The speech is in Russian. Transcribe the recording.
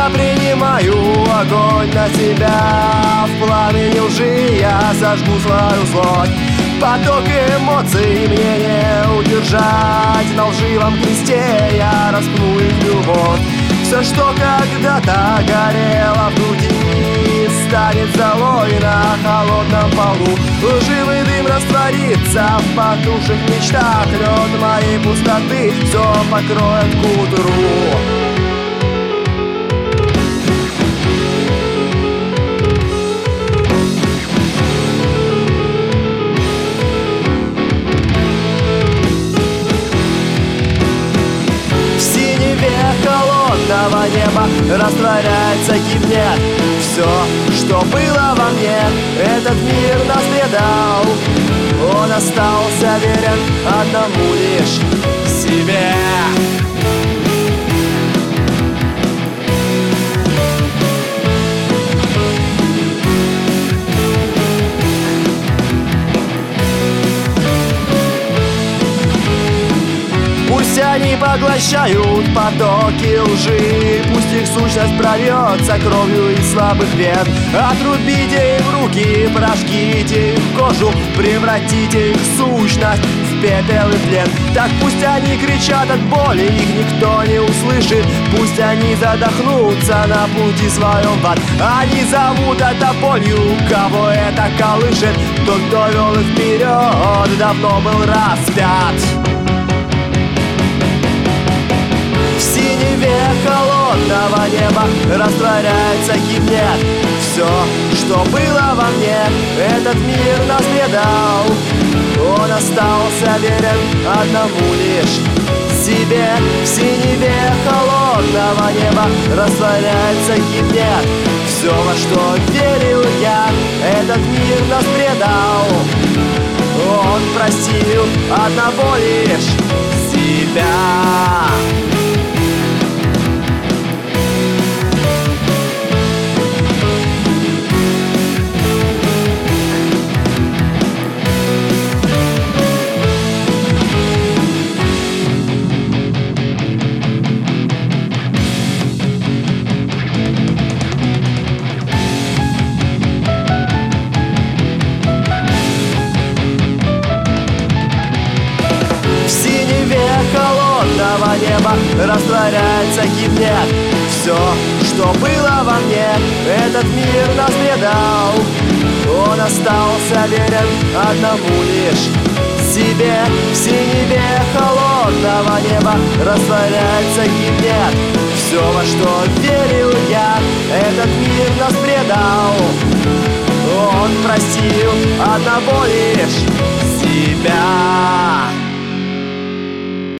Я принимаю огонь на себя. В пламени лжи я сожгу свою злость. Поток эмоций мне не удержать. На лживом кресте я распну их любовь. Все, что когда-то горело в груди, станет золой на холодном полу. Лживый дым растворится в потухших мечтах. Лед моей пустоты все покроет к утру. Холодного неба растворяется, гибнет все, что было во мне. Этот мир нас предал, он остался верен одному лишь себе. Пусть они поглощают потоки лжи, пусть их сущность прольется кровью из слабых вен. Отрубите их руки, прожгите их кожу, превратите их сущность в пепел и тлен. Так пусть они кричат от боли, их никто не услышит. Пусть они задохнутся на пути своем в ад. Они зовут это болью, кого это колышет. Тот, кто вел их вперед, давно был распят. Холодного неба растворяется, гибнет все, что было во мне. Этот мир нас предал, он остался верен одному лишь себе. В синеве холодного неба растворяется, гибнет все, во что верил я. Этот мир нас предал, он простил одного лишь себя. Холодного неба растворяется, гибнет все, что было во мне. Этот мир нас предал, он остался верен одному лишь себе. В синеве холодного неба растворяется, гибнет все, во что верил я. Этот мир нас предал, он простил одного лишь себя.